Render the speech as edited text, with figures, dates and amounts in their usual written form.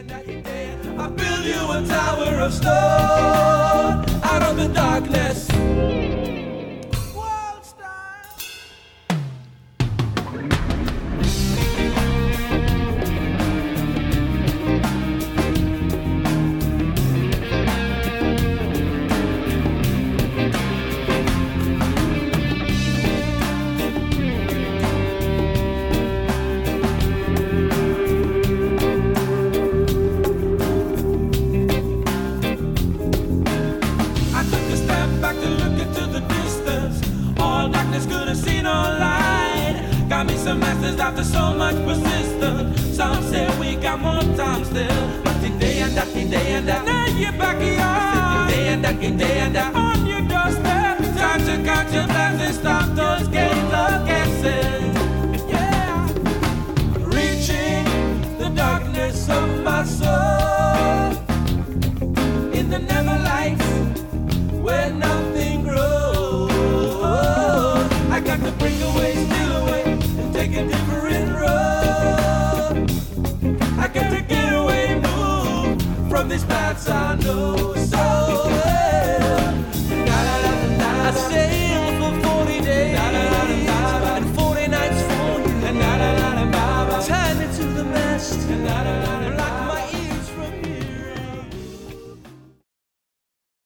I build you a tower of stone out of the darkness. Wild style. Got me some masters after so much persistence. Some say we got more time still. But today and that, now you're back here. Today and that, on your doorstep. Time to count your blessings, stop those games of guessing. Yeah, reaching the darkness of my soul. In the never lights where nothing grows. I got to break away, steal away. Take a different road. I got to get away, move from these paths I know. So